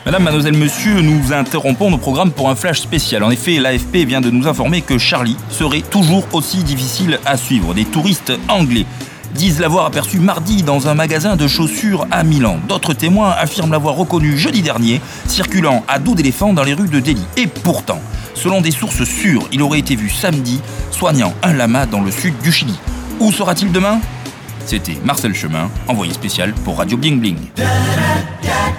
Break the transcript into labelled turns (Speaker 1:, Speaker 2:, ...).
Speaker 1: Madame, mademoiselle, monsieur, nous interrompons nos programmes pour un flash spécial. En effet, l'AFP vient de nous informer que Charlie serait toujours aussi difficile à suivre. Des touristes anglais disent l'avoir aperçu mardi dans un magasin de chaussures à Milan. D'autres témoins affirment l'avoir reconnu jeudi dernier, circulant à dos d'éléphant dans les rues de Delhi. Et pourtant, selon des sources sûres, il aurait été vu samedi soignant un lama dans le sud du Chili. Où sera-t-il demain ? C'était Marcel Chemin, envoyé spécial pour Radio Bling Bling.